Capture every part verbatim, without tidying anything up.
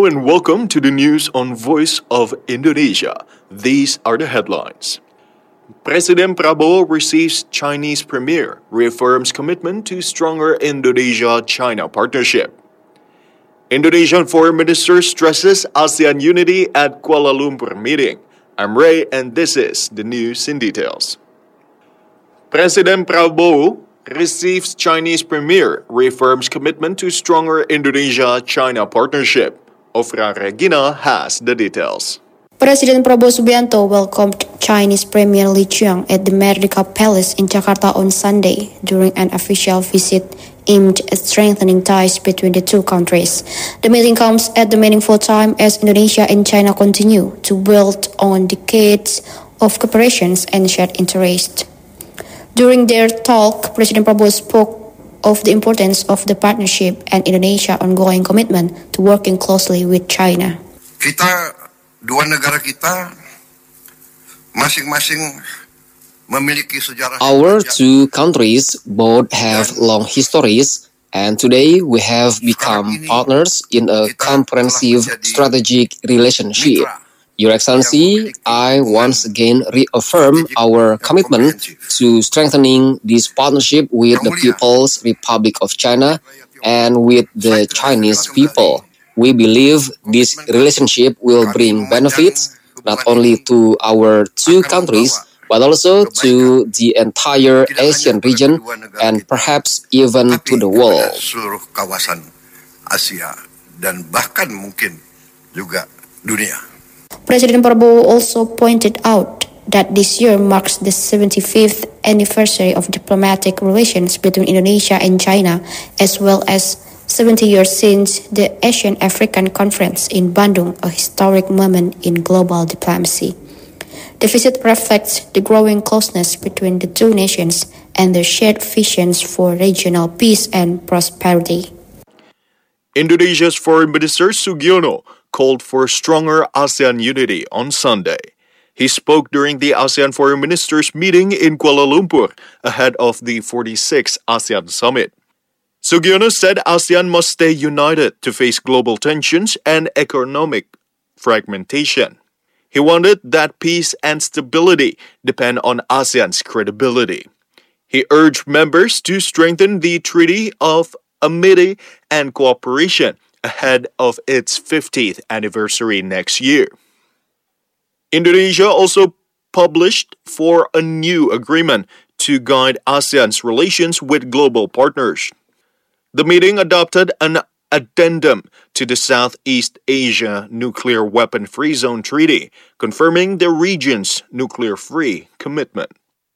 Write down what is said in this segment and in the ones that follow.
and welcome to the news on Voice of Indonesia. These are the headlines. President Prabowo receives Chinese premier, reaffirms commitment to stronger Indonesia-China partnership. Indonesian Foreign Minister stresses ASEAN unity at Kuala Lumpur meeting. I'm Ray and this is the news in details. President Prabowo receives Chinese premier, reaffirms commitment to stronger Indonesia-China partnership. Ofra Regina has the details. President Prabowo Subianto welcomed Chinese Premier Li Qiang at the Merdeka Palace in Jakarta on Sunday during an official visit aimed at strengthening ties between the two countries. The meeting comes at the meaningful time as Indonesia and China continue to build on decades of cooperation and shared interests. During their talk, President Prabowo spoke of the importance of the partnership and Indonesia's ongoing commitment to working closely with China. Kita, dua negara kita, masing-masing memiliki sejarah. Our two countries both have long histories, and today we have become partners in a comprehensive strategic relationship. Your Excellency, I once again reaffirm our commitment to strengthening this partnership with the People's Republic of China and with the Chinese people. We believe this relationship will bring benefits not only to our two countries, but also to the entire Asian region and perhaps even to the world. Seluruh kawasan Asia dan bahkan mungkin juga dunia. President Prabowo also pointed out that this year marks the seventy-fifth anniversary of diplomatic relations between Indonesia and China, as well as seventy years since the Asian-African Conference in Bandung, a historic moment in global diplomacy. The visit reflects the growing closeness between the two nations and their shared visions for regional peace and prosperity. Indonesia's Foreign Minister Sugiono called for stronger ASEAN unity on Sunday. He spoke during the ASEAN Foreign Ministers meeting in Kuala Lumpur ahead of the forty-sixth ASEAN Summit. Sugiono said ASEAN must stay united to face global tensions and economic fragmentation. He wanted that peace and stability depend on ASEAN's credibility. He urged members to strengthen the Treaty of Amity and Cooperation ahead of its fiftieth anniversary next year. Indonesia also published for a new agreement to guide ASEAN's relations with global partners. The meeting adopted an addendum to the Southeast Asia Nuclear Weapon-Free Zone Treaty, confirming the region's nuclear-free commitment.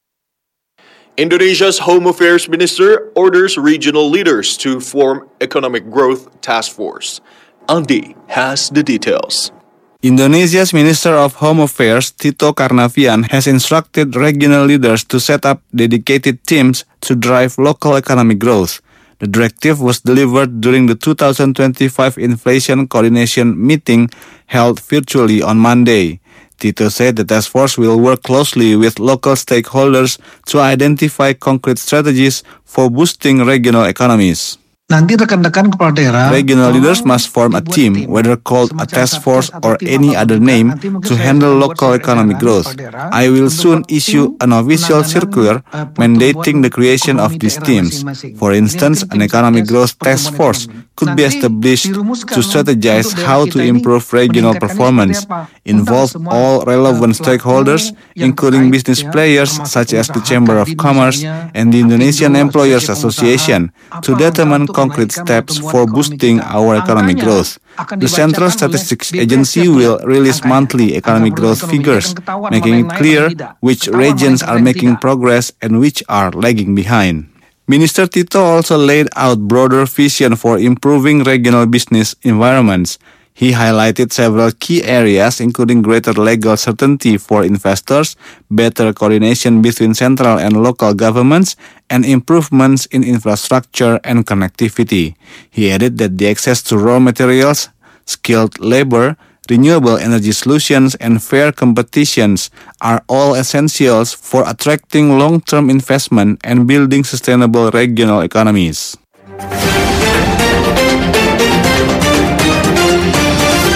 Indonesia's Home Affairs Minister orders regional leaders to form Economic Growth Task Force. Andi has the details. Indonesia's Minister of Home Affairs, Tito Karnavian, has instructed regional leaders to set up dedicated teams to drive local economic growth. The directive was delivered during the two thousand twenty-five Inflation Coordination meeting held virtually on Monday. Tito said the task force will work closely with local stakeholders to identify concrete strategies for boosting regional economies. Nanti rekan-rekan kepala daerah, regional leaders must form a team, whether called a task force or any other name, to handle local economic growth. I will soon issue an official circular mandating the creation of these teams. For instance, an economic growth task force could be established to strategize how to improve regional performance, involve all relevant stakeholders, including business players such as the Chamber of Commerce and the Indonesian Employers Association, to determine concrete steps for boosting our economic growth. The Central Statistics Agency will release monthly economic growth figures, making it clear which regions are making progress and which are lagging behind. Minister Tito also laid out broader vision for improving regional business environments. He highlighted several key areas, including greater legal certainty for investors, better coordination between central and local governments, and improvements in infrastructure and connectivity. He added that the access to raw materials, skilled labor, renewable energy solutions, and fair competitions are all essentials for attracting long-term investment and building sustainable regional economies.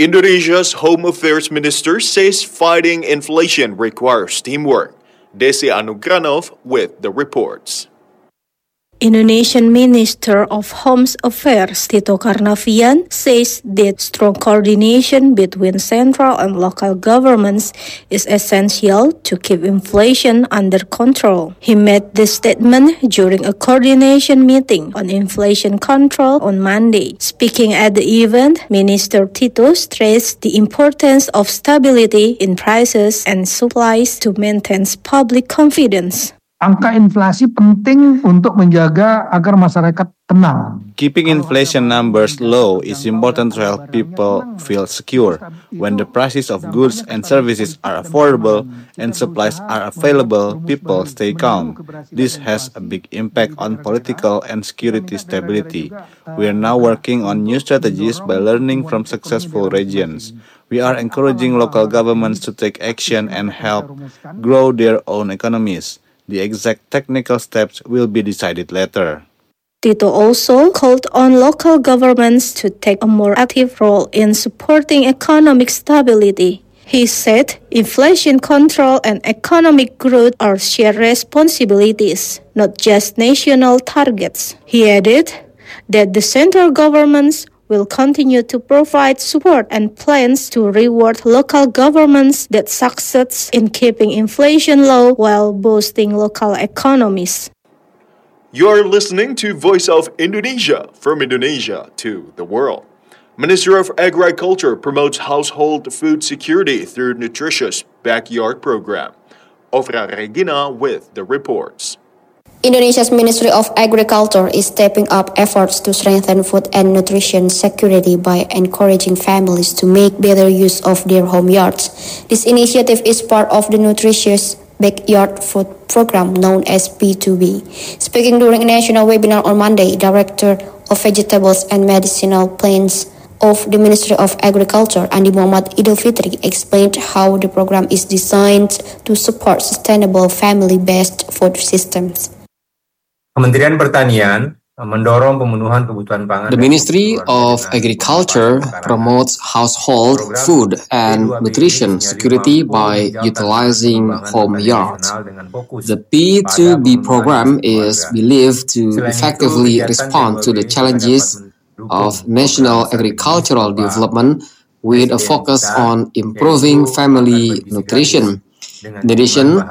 Indonesia's Home Affairs Minister says fighting inflation requires teamwork. Desi Anugranov with the reports. Indonesian Minister of Home Affairs Tito Karnavian says that strong coordination between central and local governments is essential to keep inflation under control. He made this statement during a coordination meeting on inflation control on Monday. Speaking at the event, Minister Tito stressed the importance of stability in prices and supplies to maintain public confidence. Angka inflasi penting untuk menjaga agar masyarakat tenang. Keeping inflation numbers low is important to help people feel secure. When the prices of goods and services are affordable and supplies are available, people stay calm. This has a big impact on political and security stability. We are now working on new strategies by learning from successful regions. We are encouraging local governments to take action and help grow their own economies. The exact technical steps will be decided later. Tito also called on local governments to take a more active role in supporting economic stability. He said inflation control and economic growth are shared responsibilities, not just national targets. He added that the central governments will continue to provide support and plans to reward local governments that succeed in keeping inflation low while boosting local economies. You're listening to Voice of Indonesia, from Indonesia to the world. Minister of Agriculture promotes household food security through nutritious backyard program. Ofra Regina with the reports. Indonesia's Ministry of Agriculture is stepping up efforts to strengthen food and nutrition security by encouraging families to make better use of their home yards. This initiative is part of the nutritious backyard food program known as B two B. Speaking during a national webinar on Monday, Director of Vegetables and Medicinal Plants of the Ministry of Agriculture, Andi Muhammad Idul Fitri, explained how the program is designed to support sustainable family-based food systems. Kementerian Pertanian mendorong pemenuhan kebutuhan pangan. The Ministry of Agriculture promotes household food and nutrition security by utilizing home yards. The B two B program is believed to effectively respond to the challenges of national agricultural development with a focus on improving family nutrition. In addition,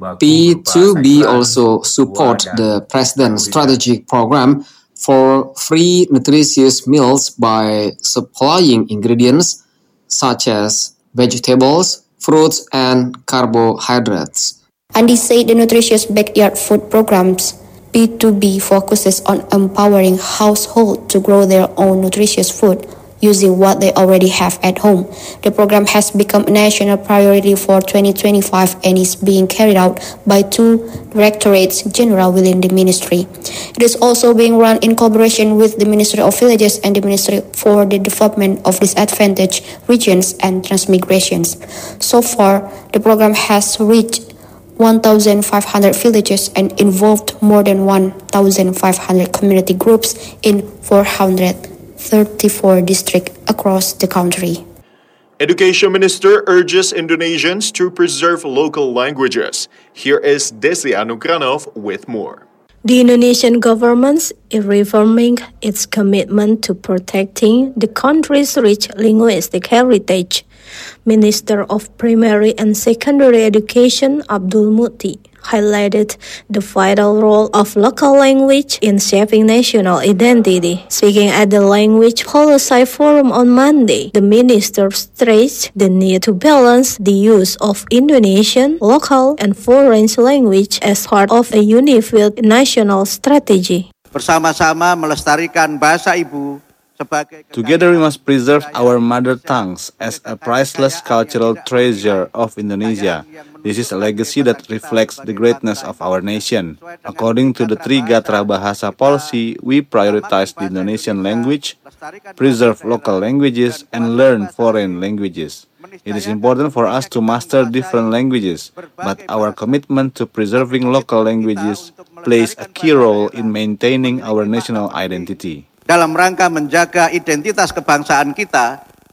B two B also support the President's strategic program for free nutritious meals by supplying ingredients such as vegetables, fruits, and carbohydrates. Andi said the nutritious backyard food programs B two B focuses on empowering households to grow their own nutritious food using what they already have at home. The program has become a national priority for twenty twenty-five and is being carried out by two directorates general within the ministry. It is also being run in collaboration with the Ministry of Villages and the Ministry for the Development of Disadvantaged Regions and Transmigrations. So far, the program has reached one thousand five hundred villages and involved more than one thousand five hundred community groups in four hundred thirty-four districts across the country. Education Minister urges Indonesians to preserve local languages. Here is Desi Anugranov with more. The Indonesian government is reaffirming its commitment to protecting the country's rich linguistic heritage. Minister of Primary and Secondary Education Abdul Muti highlighted the vital role of local language in shaping national identity. Speaking at the Language Policy Forum on Monday, the minister stressed the need to balance the use of Indonesian, local, and foreign language as part of a unified national strategy. Bersama-sama melestarikan bahasa ibu. Together we must preserve our mother tongues as a priceless cultural treasure of Indonesia. This is a legacy that reflects the greatness of our nation. According to the Trigatra Bahasa policy, we prioritize the Indonesian language, preserve local languages, and learn foreign languages. It is important for us to master different languages, but our commitment to preserving local languages plays a key role in maintaining our national identity. Dalam rangka menjaga identitas kebangsaan kita,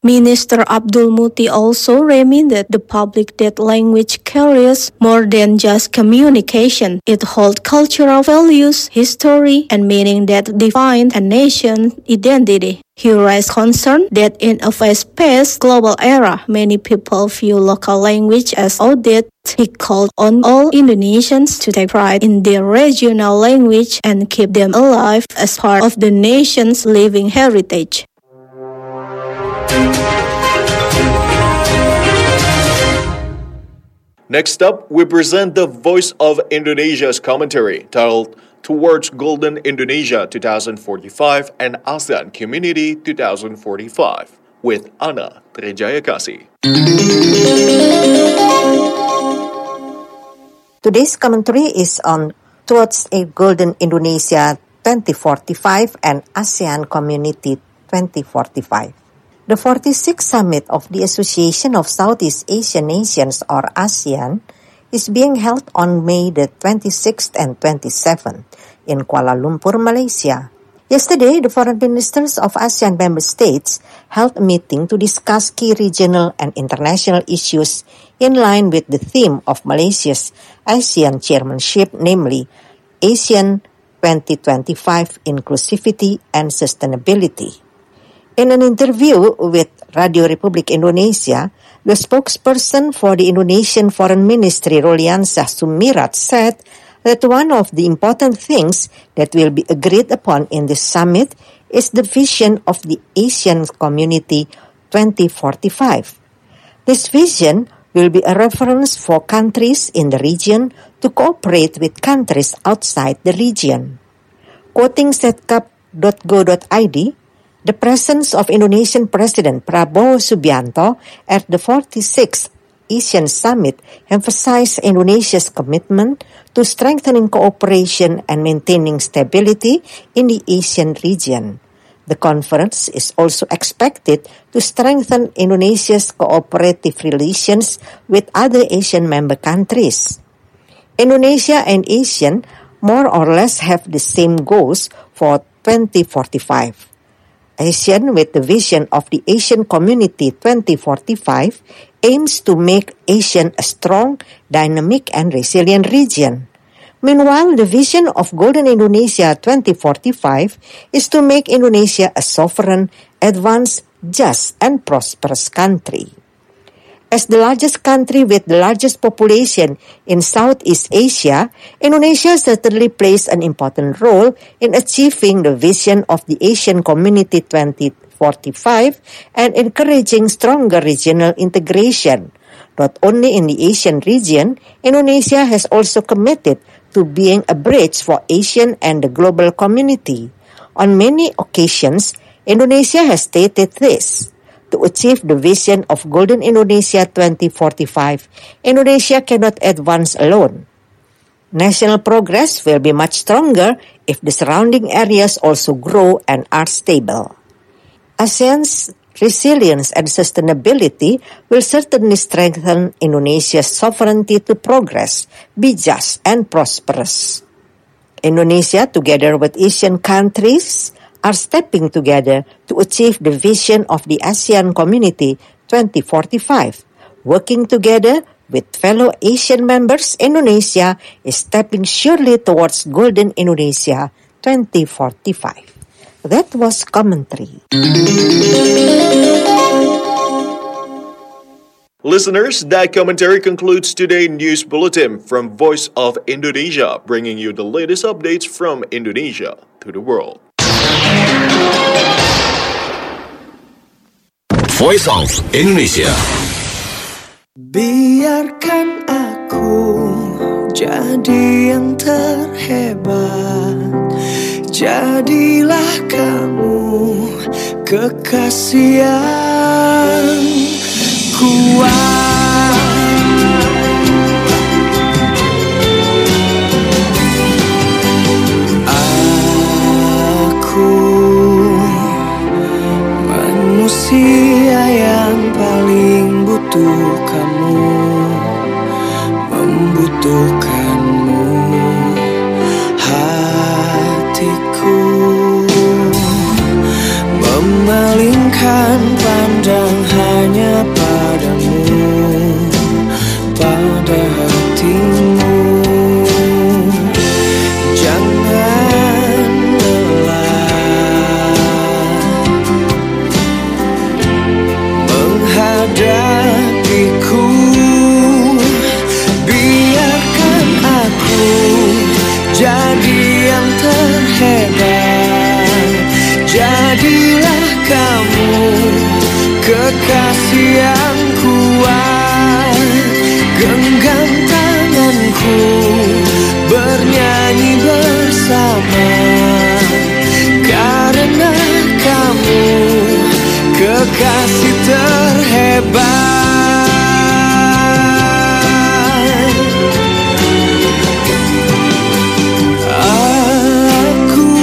Minister Abdul Muti also reminded the public that language carries more than just communication. It holds cultural values, history, and meaning that define a nation's identity. He raised concern that in a fast-paced global era, many people view local language as outdated. He called on all Indonesians to take pride in their regional language and keep them alive as part of the nation's living heritage. Next up, we present the Voice of Indonesia's commentary titled Towards Golden Indonesia twenty forty-five and ASEAN Community twenty forty-five with Ana Trejayakasi. Today's commentary is on Towards a Golden Indonesia twenty forty-five and ASEAN Community twenty forty-five. The forty-sixth Summit of the Association of Southeast Asian Nations, or ASEAN, is being held on May the twenty-sixth and twenty-seventh in Kuala Lumpur, Malaysia. Yesterday, the foreign ministers of ASEAN member states held a meeting to discuss key regional and international issues in line with the theme of Malaysia's ASEAN chairmanship, namely ASEAN twenty twenty-five Inclusivity and Sustainability. In an interview with Radio Republik Indonesia, the spokesperson for the Indonesian Foreign Ministry, Roliansyah Sumirat, said that one of the important things that will be agreed upon in this summit is the vision of the Asian Community twenty forty-five. This vision will be a reference for countries in the region to cooperate with countries outside the region. Quoting setcap dot go dot I D, the presence of Indonesian President Prabowo Subianto at the forty-sixth ASEAN Summit emphasized Indonesia's commitment to strengthening cooperation and maintaining stability in the Asian region. The conference is also expected to strengthen Indonesia's cooperative relations with other Asian member countries. Indonesia and ASEAN more or less have the same goals for twenty forty-five. ASEAN, with the vision of the Asian Community twenty forty-five, aims to make ASEAN a strong, dynamic, and resilient region. Meanwhile, the vision of Golden Indonesia twenty forty-five is to make Indonesia a sovereign, advanced, just, and prosperous country. As the largest country with the largest population in Southeast Asia, Indonesia certainly plays an important role in achieving the vision of the Asian Community twenty forty-five and encouraging stronger regional integration. Not only in the Asian region, Indonesia has also committed to being a bridge for Asian and the global community. On many occasions, Indonesia has stated this: to achieve the vision of Golden Indonesia twenty forty-five, Indonesia cannot advance alone. National progress will be much stronger if the surrounding areas also grow and are stable. ASEAN's resilience and sustainability will certainly strengthen Indonesia's sovereignty to progress, be just, and prosperous. Indonesia, together with Asian countries, are stepping together to achieve the vision of the ASEAN Community twenty forty-five. Working together with fellow Asian members, Indonesia is stepping surely towards Golden Indonesia twenty forty-five. That was commentary. Listeners, that commentary concludes today's news bulletin from Voice of Indonesia, bringing you the latest updates from Indonesia to the world. Voice of Indonesia. Biarkan aku jadi yang terhebat, jadilah kamu kekasih yang kuat. Aku manusia yang paling butuh kamu, membutuhkanmu, hatiku memalingkan pandang kekasih yang kuat, genggam tanganku, bernyanyi bersama, karena kamu kekasih terhebat. Aku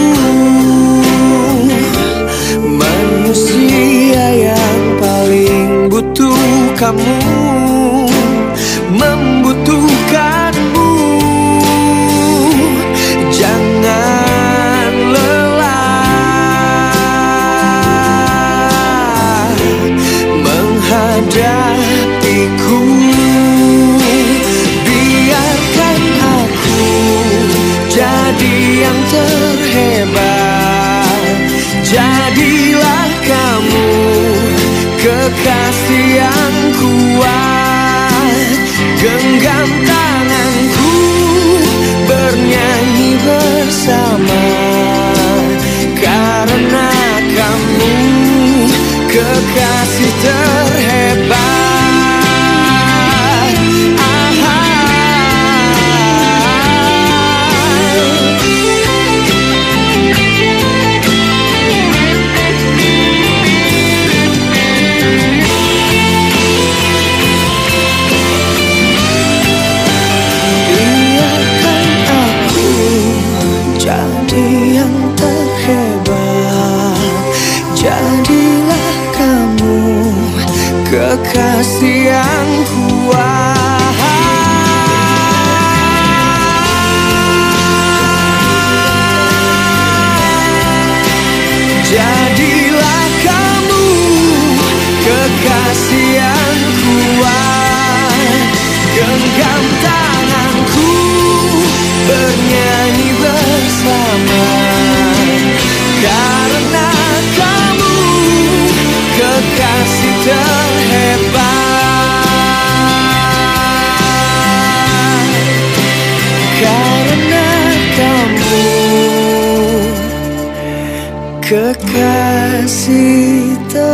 manusia yang paling butuh kamu, membutuhkanmu. Jangan lelah menghadapiku, biarkan aku jadi yang terhebat. Jadilah kamu kekasih yang kuat, genggam tanganku, bernyanyi bersama, karena kamu kekasih terhebat. Kekasih yang kuat, jadilah kamu kekasih yang kuat, genggam tanganku, bernyanyi bersama, karena kamu kekasih terhebat. Karena kamu kekasih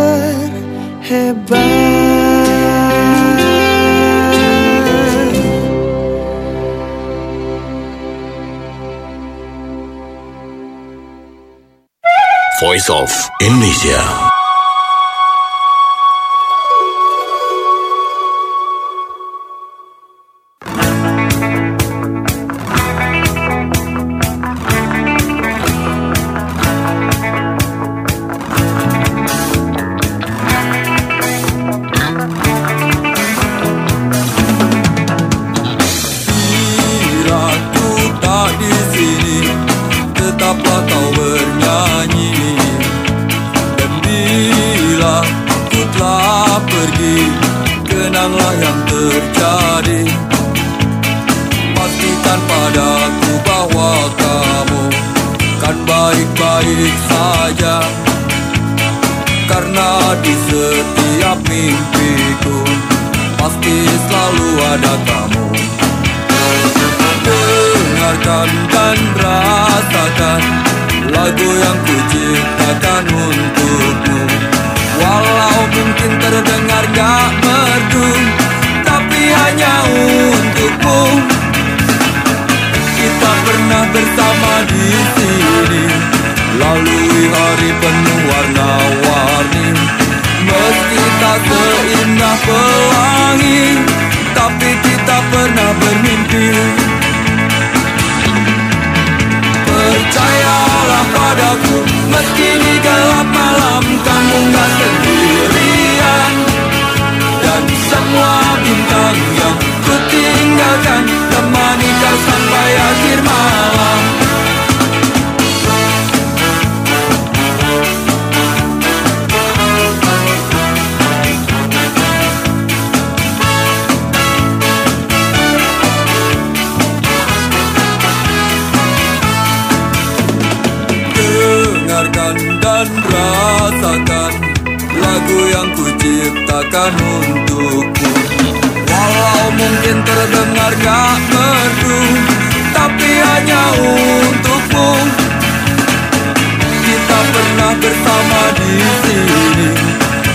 terhebat. Voice of Indonesia.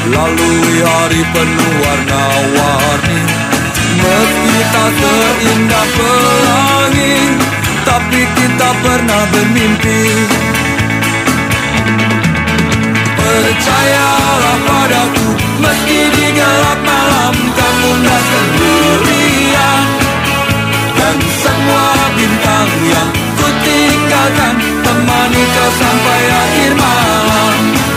lalui hari penuh warna-warni. Meski tak seindah pelangi, tapi kita pernah bermimpi. Percayalah padaku, meski di gelap malam kamu tak sendirian. Dan semua bintang yang ku tinggalkan temani kau sampai akhir malam.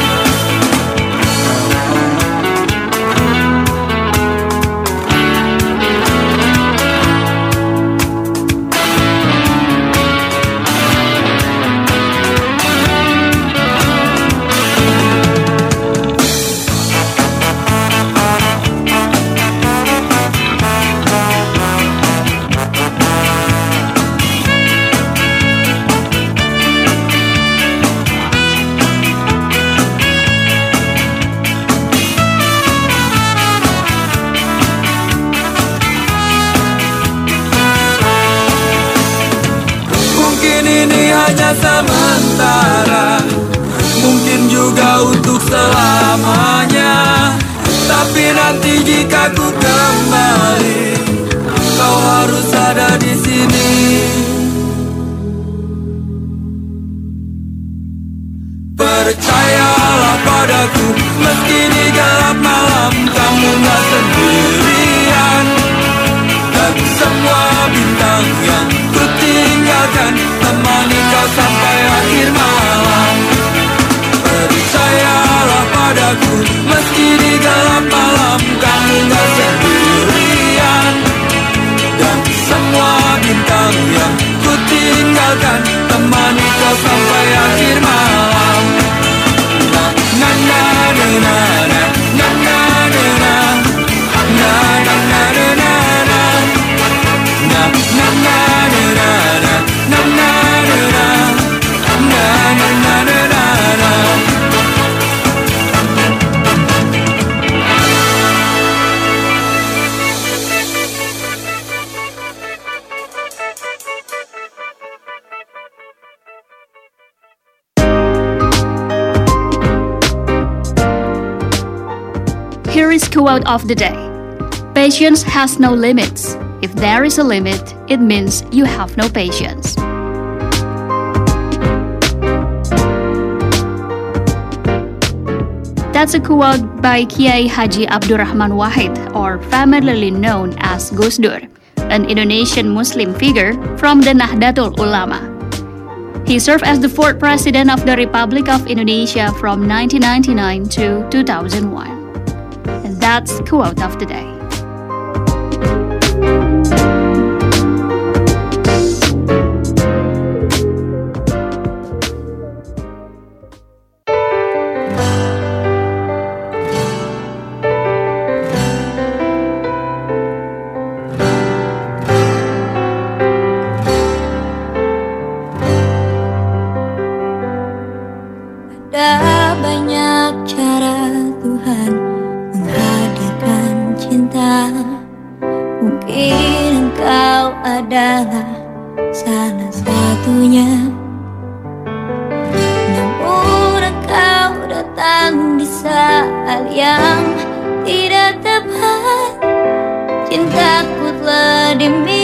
Sementara, mungkin juga untuk selamanya. Tapi nanti jika ku kembali, kau harus ada di sini. Percayalah padaku, meski di gelap malam kamu gak sendirian. Dan semua bintang yang ku tinggalkan temani kau sampai akhir malam. Percayalah padaku, meski di gelap malam kamu gak sendirian. Dan semua bintang yang ku tinggalkan temani kau sampai akhir malam. Na na na na na na na na na na na na na na na na na Here is quote of the day. Patience has no limits. If there is a limit, it means you have no patience. That's a quote by Kiai Haji Abdurrahman Wahid, or familiarly known as Gus Dur, an Indonesian Muslim figure from the Nahdlatul Ulama. He served as the fourth President of the Republic of Indonesia from nineteen ninety-nine to two thousand one. And that's quote of the day. Ada banyak cara Tuhan menghadirkan cinta. Mungkin engkau adalah salah satunya. Namun engkau datang di saat yang tidak tepat. Cintaku telah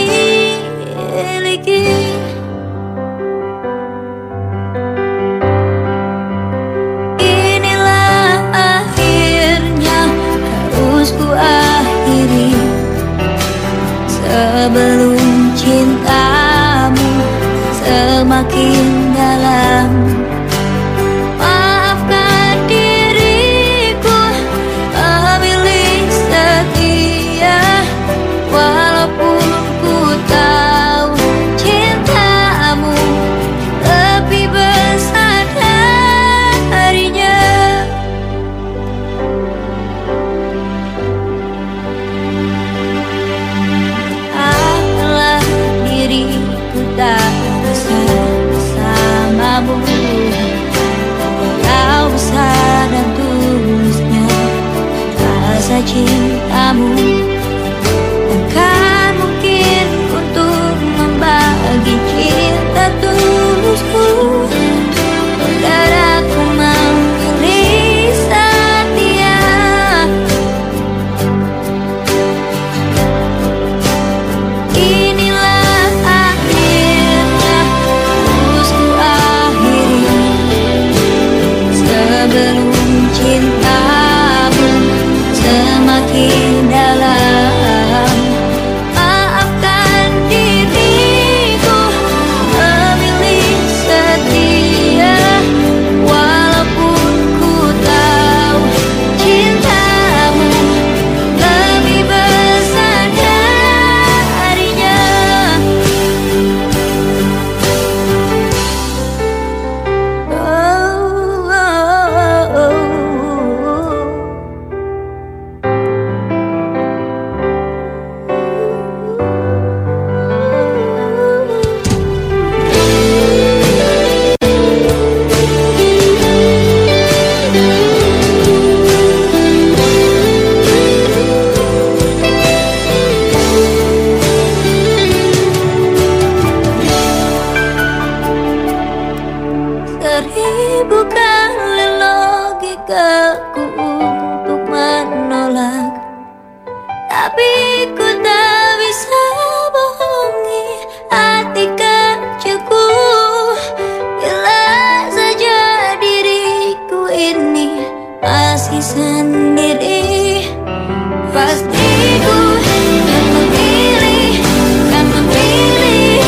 dimiliki. Sebelum cintamu semakin dalam, maafkan diriku memilih setia. Walaupun ku tahu cintamu lebih besar darinya. Tak bisa bersamamu, kau besar dan tulusnya rasa cintamu. Takkan mungkin untuk membagi cinta tulusku, dan aku memilih setia. semakin dalam. Maafkan diriku memilih setia, walaupun ku tahu cintamu lebih besar darinya. Oh, oh, oh, oh. Seribu kali logikaku untuk menolak, tapi ku tak bisa bohongi hati kecilku. Bila saja diriku ini masih sendiri, pasti ku akan memilih, akan memilih.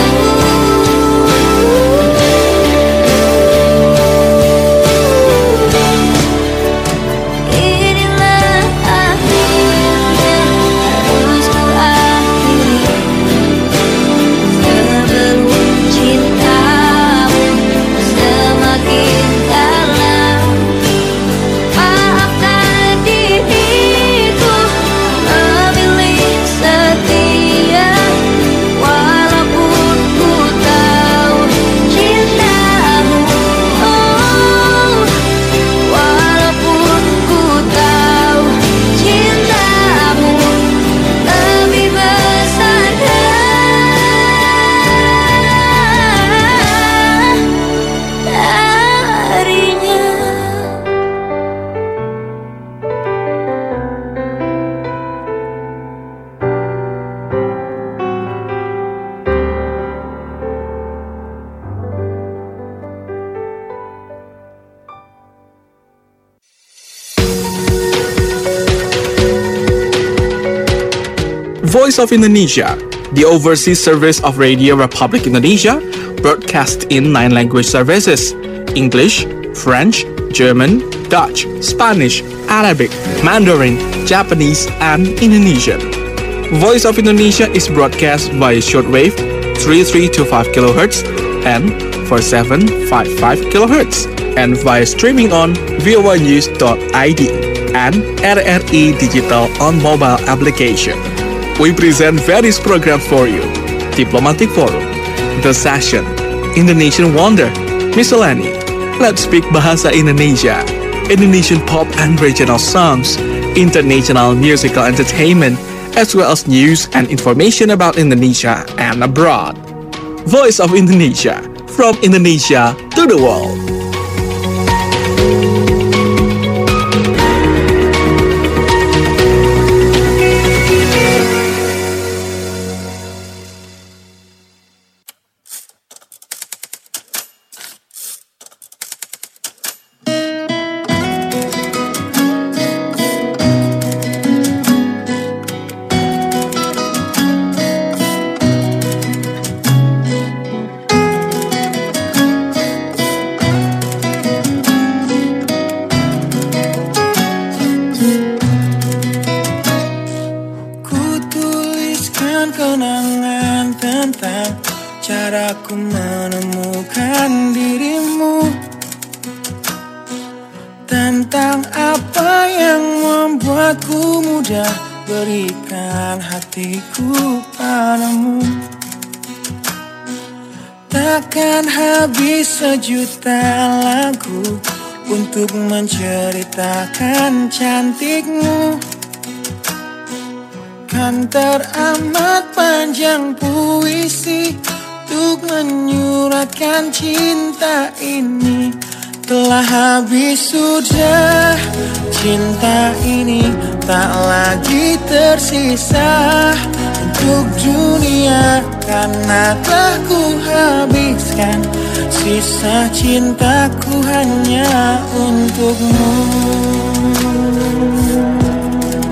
Inilah akhirnya harus ku akhiri, sebelum cintamu semakin dalam. Maafkan diriku memilih setia, walaupun ku tahu cintamu, oh, walaupun ku tahu cintamu lebih besar darinya. Voice of Indonesia, the overseas service of Radio Republic Indonesia, broadcast in nine language services: English, French, German, Dutch, Spanish, Arabic, Mandarin, Japanese, and Indonesian. Voice of Indonesia is broadcast via shortwave three three two five kilohertz and four seven five five kilohertz, and via streaming on voa news dot i d and R R I Digital on mobile application. We present various programs for you: Diplomatic Forum, The Session, Indonesian Wonder, Miscellany, Let's Speak Bahasa Indonesia, Indonesian pop and regional songs, international musical entertainment, as well as news and information about Indonesia and abroad. Voice of Indonesia, from Indonesia to the world. Kenangan tentang caraku menemukan dirimu, tentang apa yang membuatku mudah berikan hatiku padamu. Takkan habis sejuta lagu untuk menceritakan cantikmu. Kan teramat panjang puisi untuk menyuratkan cinta ini. Telah habis sudah cinta ini, tak lagi tersisa untuk dunia, karena telah ku habiskan sisa cintaku hanya untukmu.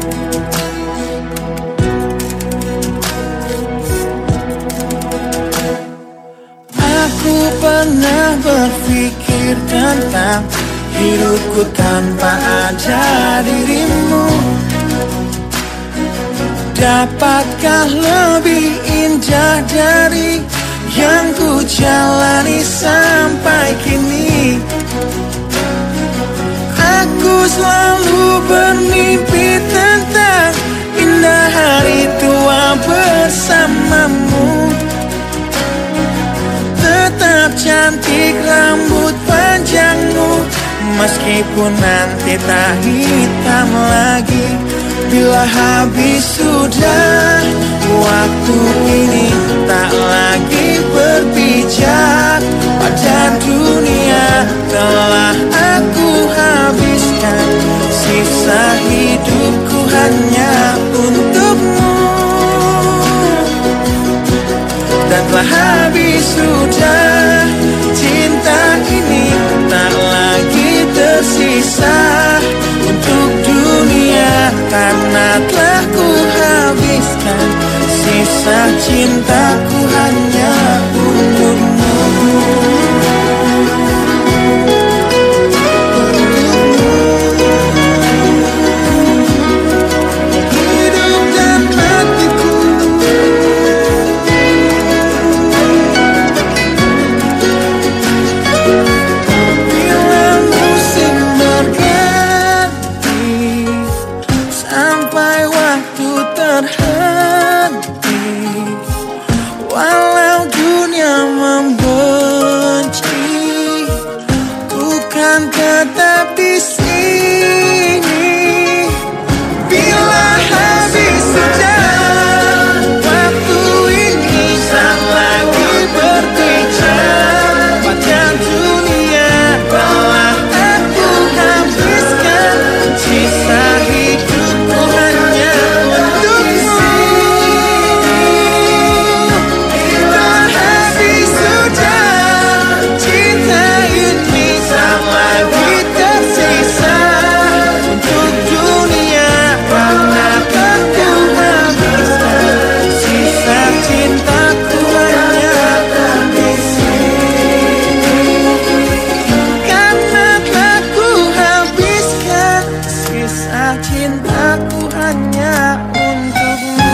sayang, hidupku tanpa ada dirimu. Dapatkah lebih indah dari yang ku jalani sampai kini? Aku selalu bermimpi tentang indah hari tua bersamamu. Tetap cantik rambut panjangmu, meskipun nanti tak hitam lagi. Bila habis sudah waktu ini, tak lagi berpijak pada dunia. Telah aku habiskan sisa hidupku hanya untukmu. Dan telah habis sudah cinta ini, tak lagi tersisa untuk dunia. Karena telah ku habiskan sisa cintaku hanya untukmu. Hidup dan matiku, bila musim berganti, sampai waktu terhenti, walau dunia membenci, ku kan tetap di sini. Bila habis sudah waktu ini, tak lagi berpijak pada dunia. Telah aku habiskan sisa hidupku hanya untukmu. Bila habis sudah cinta ini, tak lagi tersisa untuk dunia. Karena telah ku habiskan sisa cintaku hanya di sini. Karena telah ku habiskan sisa cintaku hanya untukmu.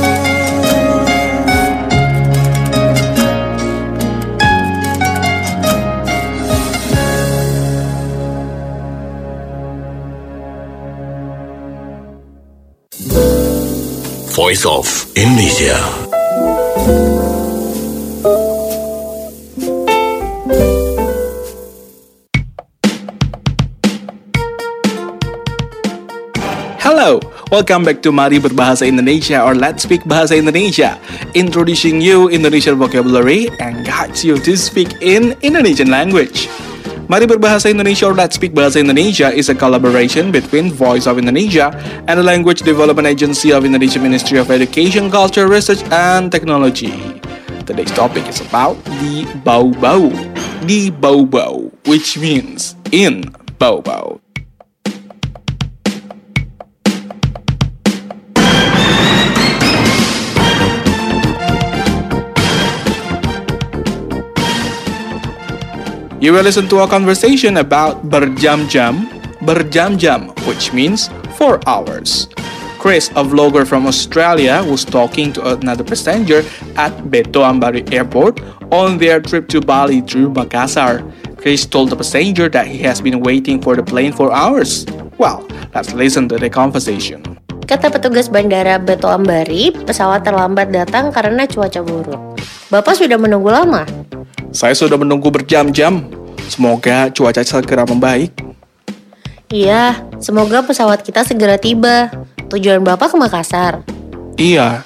Voice of Indonesia. Hello, welcome back to Mari Berbahasa Indonesia or Let's Speak Bahasa Indonesia, introducing you Indonesian vocabulary and guides you to speak in Indonesian language. Mari Berbahasa Indonesia or Let's Speak Bahasa Indonesia is a collaboration between Voice of Indonesia and the Language Development Agency of Indonesia Ministry of Education, Culture, Research, and Technology. Today's topic is about di bau-bau, di bau-bau, which means in bau-bau. You will listen to a conversation about berjam-jam, berjam-jam, which means four hours. Chris, a vlogger from Australia, was talking to another passenger at Beto Ambari Airport on their trip to Bali through Makassar. Chris told the passenger that he has been waiting for the plane for hours. Well, let's listen to the conversation. Kata petugas bandara Beto Ambari, pesawat terlambat datang karena cuaca buruk. Bapak sudah menunggu lama? Saya sudah menunggu berjam-jam. Semoga cuaca segera membaik. Iya, semoga pesawat kita segera tiba. Tujuan Bapak ke Makassar? Iya.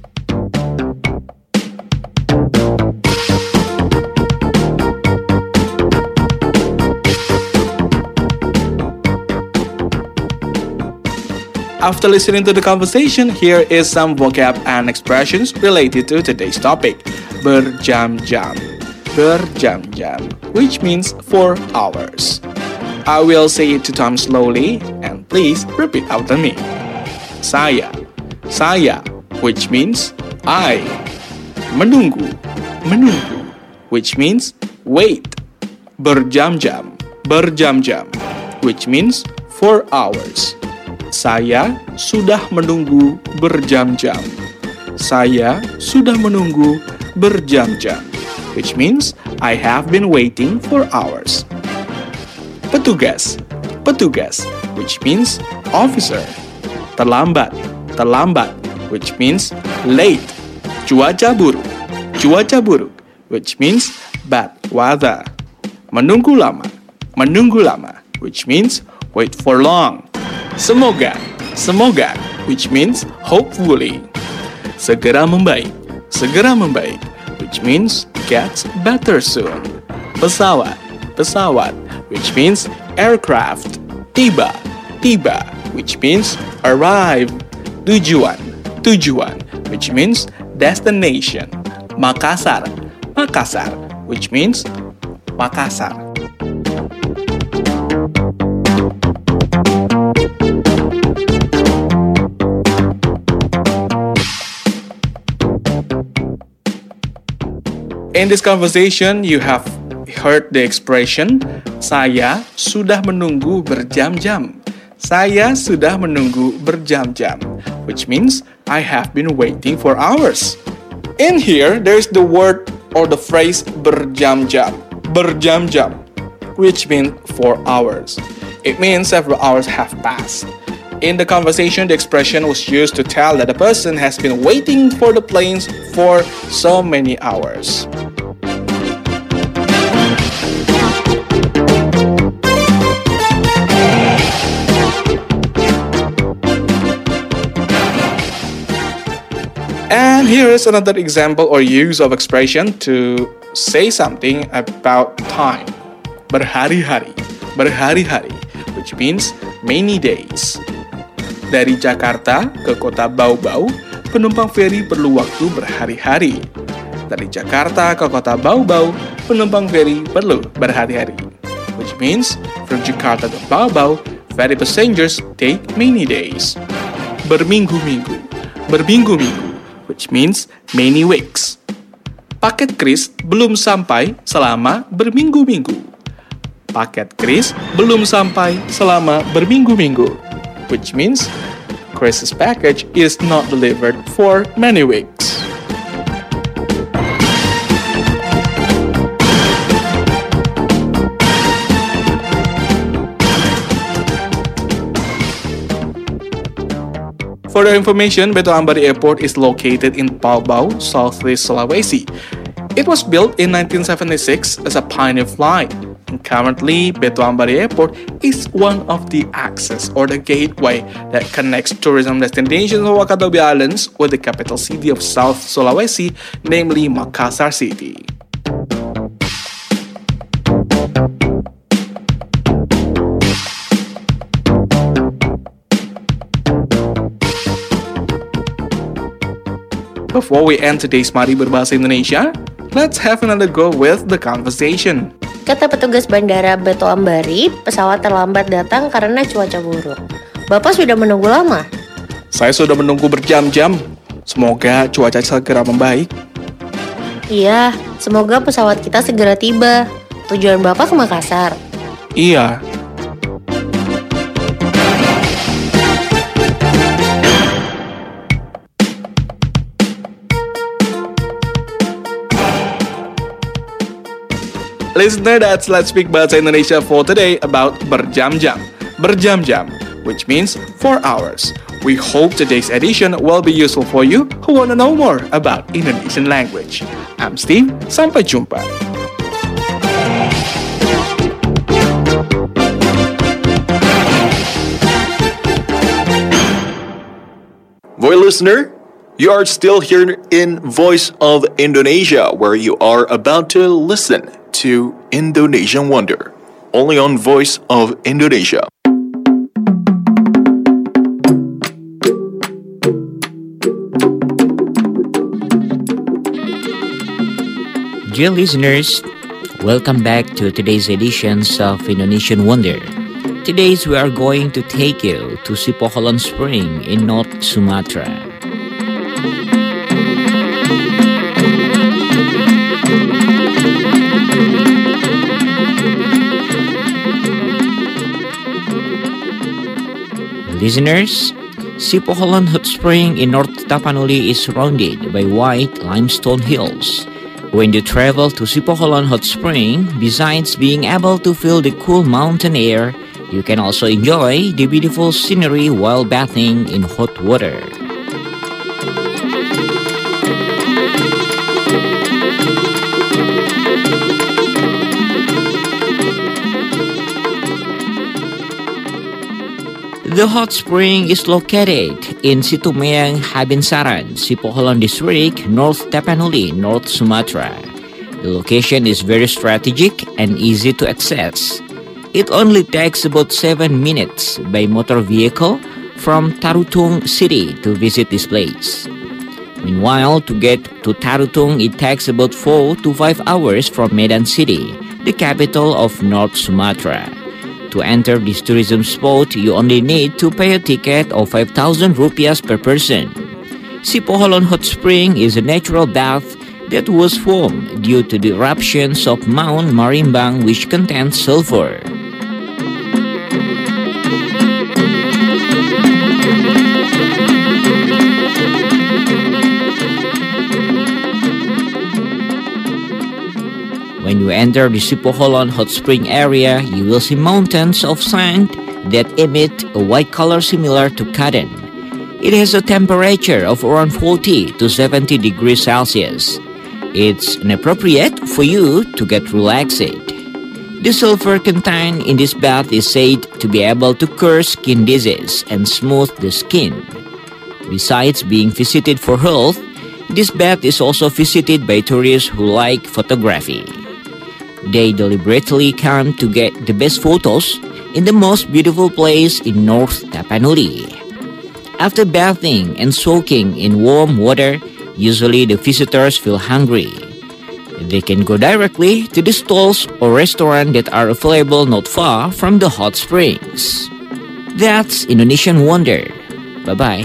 After listening to the conversation, here is some vocab and expressions related to today's topic. Berjam-jam. Berjam-jam, which means four hours. I will say it two times slowly, and please repeat after me. Saya, saya, which means I. Menunggu, menunggu, which means wait. Berjam-jam, berjam-jam, which means four hours. Saya sudah menunggu berjam-jam. Saya sudah menunggu berjam-jam, which means I have been waiting for hours. Petugas, petugas, which means officer. Terlambat, terlambat, which means late. Cuaca buruk, cuaca buruk, which means bad weather. Menunggu lama, menunggu lama, which means wait for long. Semoga, semoga, which means hopefully. Segera membaik, segera membaik, which means gets better soon. Pesawat, pesawat, which means aircraft. Tiba, tiba, which means arrive. Tujuan, tujuan, which means destination. Makassar, Makassar, which means Makassar. In this conversation, you have heard the expression, saya sudah menunggu berjam-jam. Saya sudah menunggu berjam-jam, which means I have been waiting for hours. In here, there is the word or the phrase berjam-jam, berjam-jam, which means four hours. It means several hours have passed. In the conversation, the expression was used to tell that a person has been waiting for the planes for so many hours. And here is another example or use of expression to say something about time. Berhari-hari, berhari-hari, which means many days. Dari Jakarta ke kota Bau-Bau, penumpang feri perlu waktu berhari-hari. Dari Jakarta ke kota Bau-Bau, penumpang feri perlu berhari-hari. Which means, from Jakarta to Bau-Bau, ferry passengers take many days. Berminggu-minggu, berminggu-minggu, which means many weeks. Paket kris belum sampai selama berminggu-minggu. Paket kris belum sampai selama berminggu-minggu, which means Chris's package is not delivered for many weeks. For your information, Beto Ambari Airport is located in Bau-Bau, Southeast Sulawesi. It was built in nineteen seventy-six as a pioneer flight. And currently, Beto Ambari Airport is one of the access or the gateway that connects tourism destinations of Wakatobi Islands with the capital city of South Sulawesi, namely Makassar City. Before we end today's Mari Berbahasa Indonesia, let's have another go with the conversation. Kata petugas bandara Beto Ambari, pesawat terlambat datang karena cuaca buruk. Bapak sudah menunggu lama? Saya sudah menunggu berjam-jam. Semoga cuaca segera membaik. Iya, semoga pesawat kita segera tiba. Tujuan Bapak ke Makassar? Iya. Listener, that's Let's Speak Bahasa Indonesia for today about berjam-jam. Berjam-jam, which means four hours. We hope today's edition will be useful for you who want to know more about Indonesian language. I'm Steve, sampai jumpa. Voice listener, you are still here in Voice of Indonesia, where you are about to listen to Indonesian Wonder, only on Voice of Indonesia. Dear listeners, welcome back to today's editions of Indonesian Wonder. Today we are going to take you to Sipoholan Spring in North Sumatra. Listeners, Sipoholan Hot Spring in North Tapanuli is surrounded by white limestone hills. When you travel to Sipoholan Hot Spring, besides being able to feel the cool mountain air, you can also enjoy the beautiful scenery while bathing in hot water. The hot spring is located in Situmeang, Habinsaran, Sipoholan District, North Tapanuli, North Sumatra. The location is very strategic and easy to access. It only takes about seven minutes by motor vehicle from Tarutung City to visit this place. Meanwhile, to get to Tarutung, it takes about four to five hours from Medan City, the capital of North Sumatra. To enter this tourism spot, you only need to pay a ticket of five thousand rupiahs per person. Sipoholan Hot Spring is a natural bath that was formed due to the eruptions of Mount Marimbang, which contains sulfur. When you enter the Sipoholan Hot Spring area, you will see mountains of sand that emit a white color similar to cotton. It has a temperature of around forty to seventy degrees Celsius. It's inappropriate for you to get relaxed. The sulfur contained in this bath is said to be able to cure skin disease and smooth the skin. Besides being visited for health, this bath is also visited by tourists who like photography. They deliberately come to get the best photos in the most beautiful place in North Tapanuli. After bathing and soaking in warm water, usually the visitors feel hungry. They can go directly to the stalls or restaurants that are available not far from the hot springs. That's Indonesian Wonder. Bye-bye.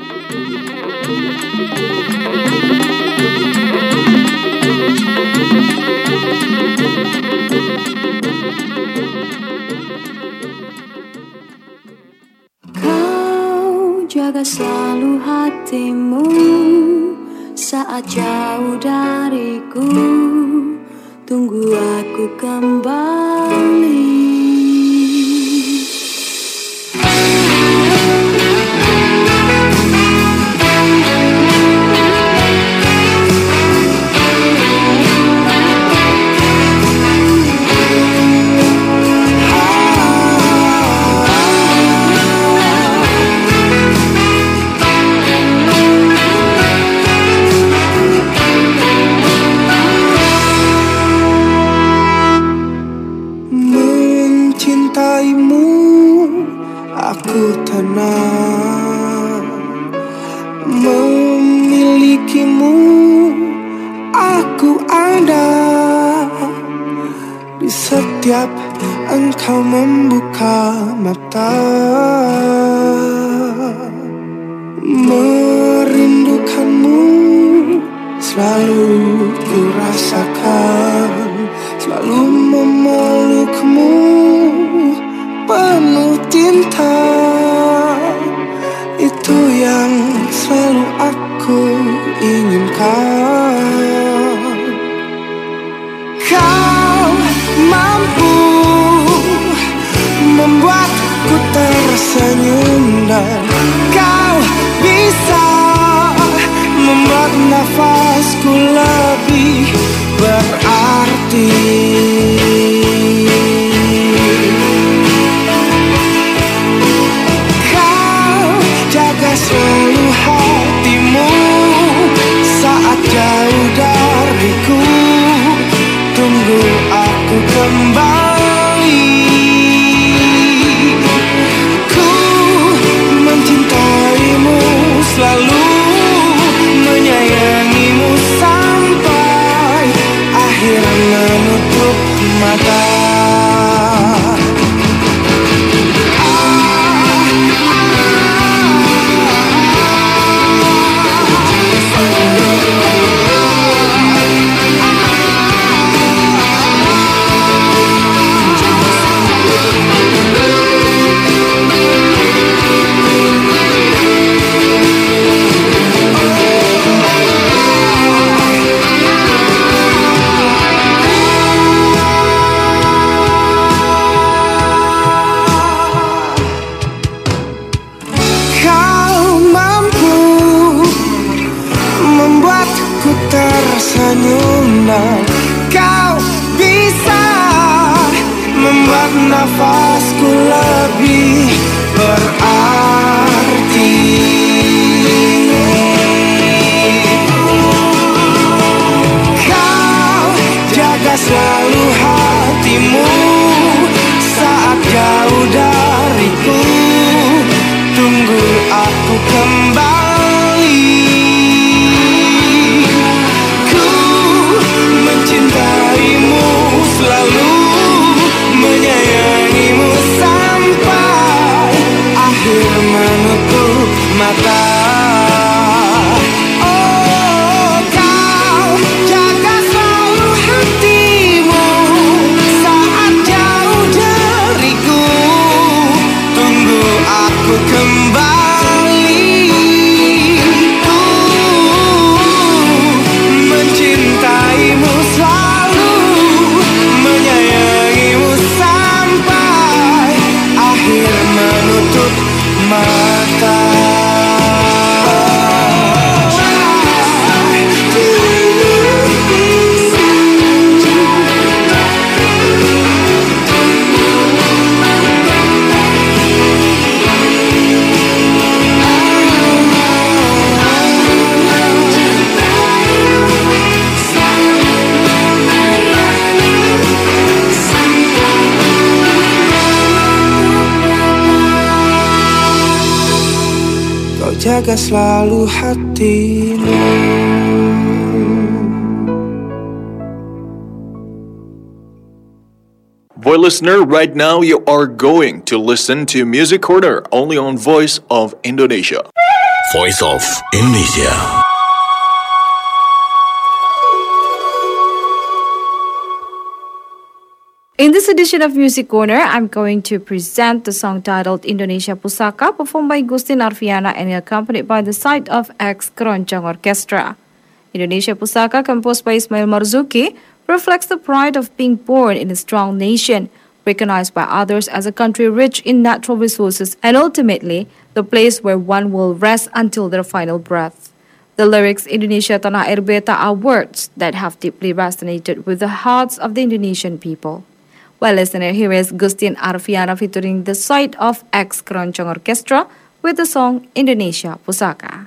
Jaga selalu hatimu saat jauh dariku. Tunggu aku kembali. Tenang memilikimu, aku ada di setiap engkau membuka mata. Merindukanmu selalu ku rasakan, selalu memelukmu penuh cinta. Itu yang selalu aku inginkan. Kau mampu membuatku tersenyum dan kau bisa membuat nafasku lebih berarti. Selalu hatimu saat jauh dariku. Tunggu aku kembali. Ku mencintaimu, selalu menyayangimu sampai akhir menutup mata. jaga selalu hatimu. Boy listener, right now you are going to listen to Music Corner only on Voice of Indonesia. Voice of Indonesia. In this edition of Music Corner, I'm going to present the song titled Indonesia Pusaka, performed by Gustin Arfiana and accompanied by the side of X Keroncong Orchestra. Indonesia Pusaka, composed by Ismail Marzuki, reflects the pride of being born in a strong nation, recognized by others as a country rich in natural resources and ultimately the place where one will rest until their final breath. The lyrics Indonesia Tanah Air Beta are words that have deeply resonated with the hearts of the Indonesian people. Well, listener, here is Gustin Arfiana featuring the side of X Keroncong Orchestra with the song Indonesia Pusaka.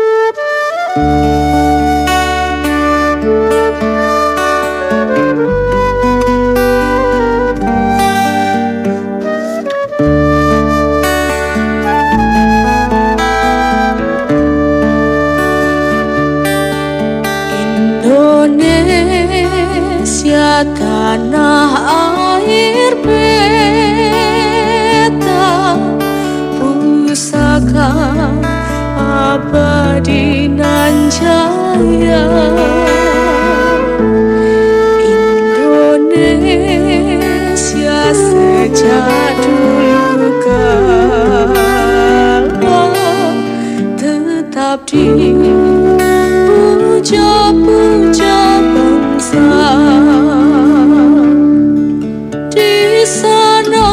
Indonesia tanah air beta, pusaka abadi nan jaya. Indonesia sejak dulu kala tetap dipuja-puja bangsa. Di sana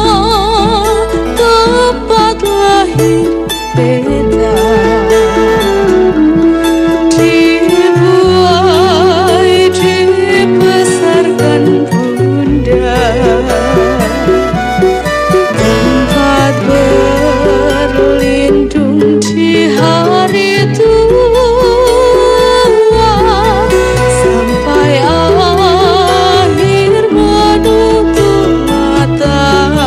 tempat lahir beta, dibuai dibesarkan bunda, tempat berlindung di hari tua sampai akhir menutup mata.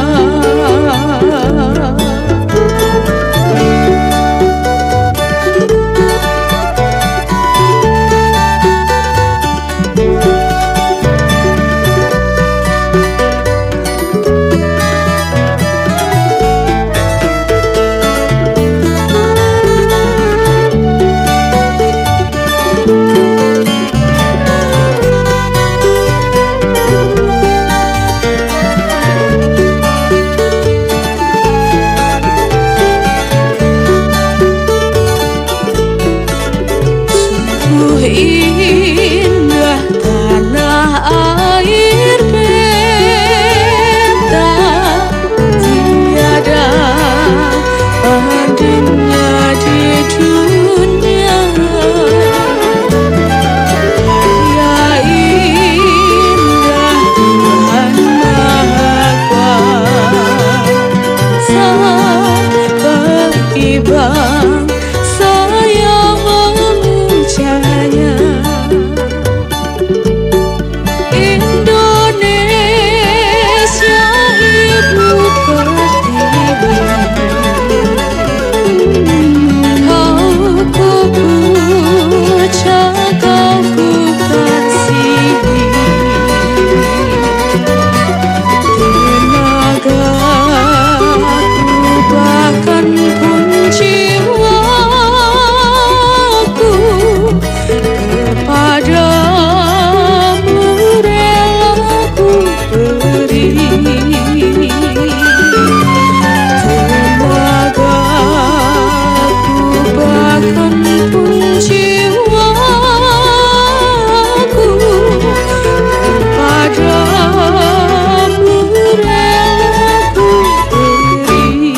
Sungguh indah tanah air beta, tiada bandingnya di dunia. Ya indah Tuhan Maha Kuasa, bagi bangsa yang memujanya. Indonesia ibu pertiwi, kau ku puja, kau ku kasihi. Tenagaku bahkan pun jiwaku kepadamu rela ku beri. Tenagaku bahkan pun jiwaku kepadamu rela ku beri.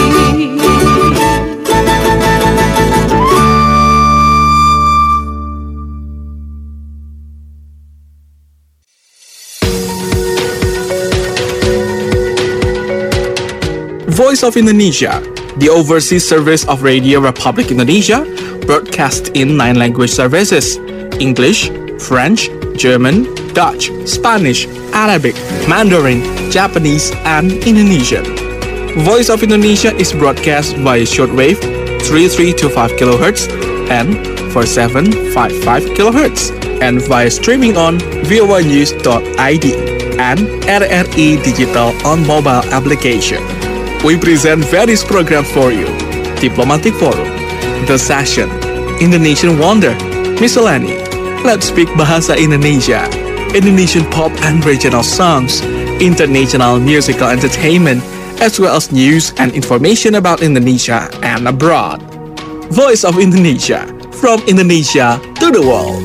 Voice of Indonesia, the overseas service of Radio Republic Indonesia, broadcast in nine language services: English, French, German, Dutch, Spanish, Arabic, Mandarin, Japanese, and Indonesian. Voice of Indonesia is broadcast by shortwave, three three two five kilohertz and four seven five five kilohertz, and via streaming on v o a news dot i d and R R I Digital on mobile application. We present various programs for you: Diplomatic Forum, The Session, Indonesian Wonder, Miscellany, Let's Speak Bahasa Indonesia, Indonesian pop and regional songs, international musical entertainment, as well as news and information about Indonesia and abroad. Voice of Indonesia, from Indonesia to the world.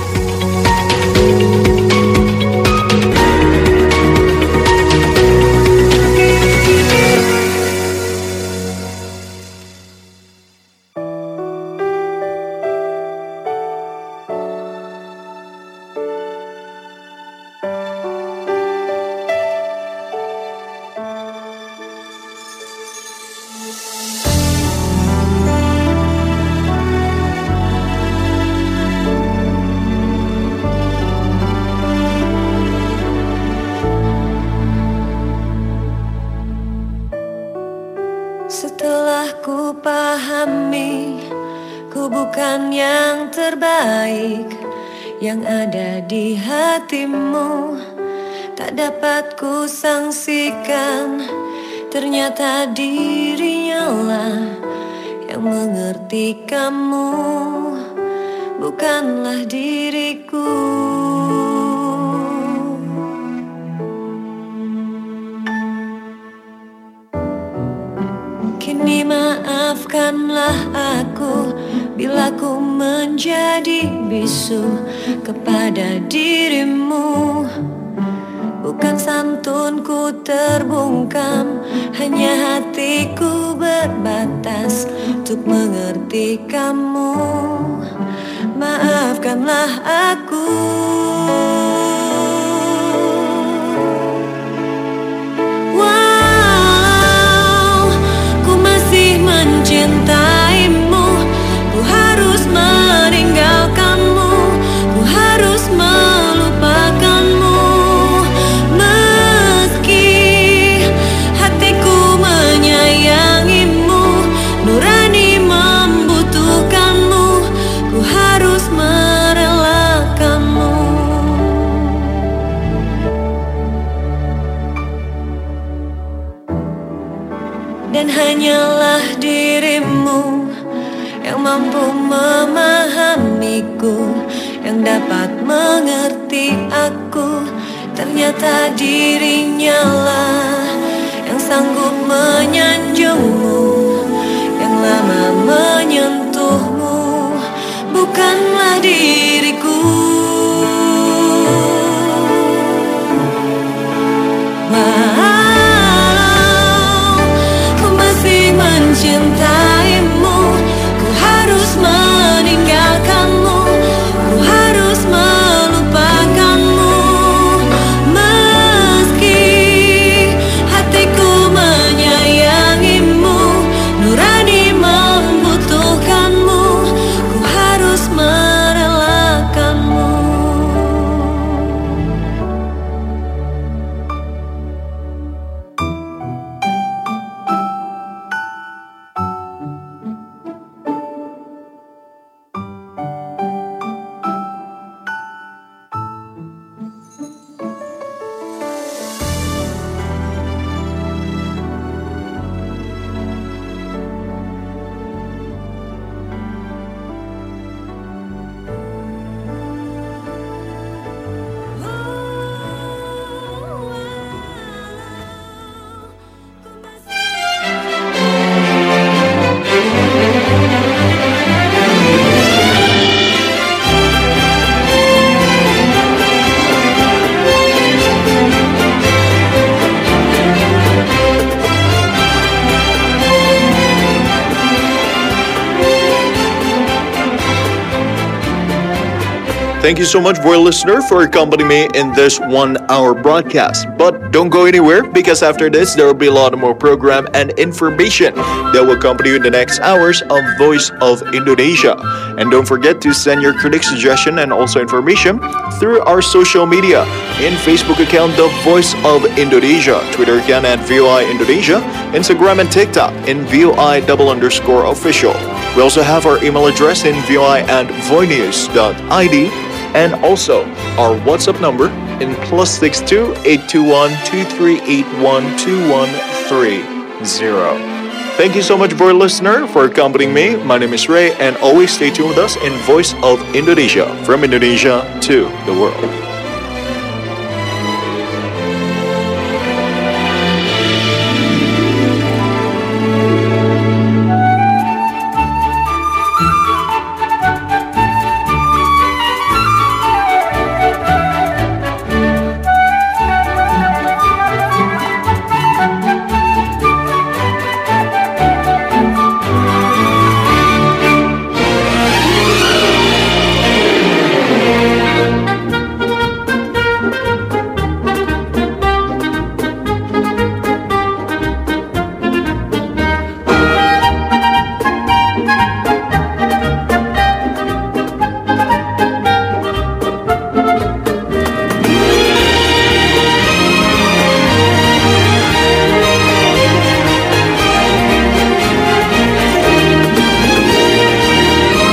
Setelah ku pahami, ku bukan yang terbaik yang ada di hatimu. Tak dapat ku sangsikan, ternyata dirinya lah yang mengerti kamu, bukanlah diriku. Kini maafkanlah aku bila ku menjadi bisu kepada dirimu. Bukan santunku terbungkam, hanya hatiku berbatas untuk mengerti kamu. Maafkanlah aku. Mencintaimu, ku harus meninggalkanmu, ku harus melupakanmu. Meski hatiku menyayangimu, nurani membutuhkanmu, ku harus merelakanmu. Dan hanyalah dirimu yang mampu memahamiku, yang dapat mengerti aku. Ternyata dirinya lah yang sanggup menyanjungmu, yang lama menyentuhmu, bukanlah diriku. Mencintaimu, ku harus meninggalkanmu, ku harus melupakanmu. Meski hatiku menyayangimu, nurani membutuhkanmu. Thank you so much, for listener, for accompanying me in this one-hour broadcast. But don't go anywhere, because after this, there will be a lot more program and information that will accompany you in the next hours of Voice of Indonesia. And don't forget to send your critic suggestion and also information through our social media in Facebook account The Voice of Indonesia, Twitter account at V O I Indonesia, Instagram and TikTok in V O I double underscore official. We also have our email address in V O I at voinews dot I D. And also our WhatsApp number in plus six two eight two one two three eight one two one three zero. Thank you so much, for listener, for accompanying me. My name is Ray, and always stay tuned with us in Voice of Indonesia, from Indonesia to the world.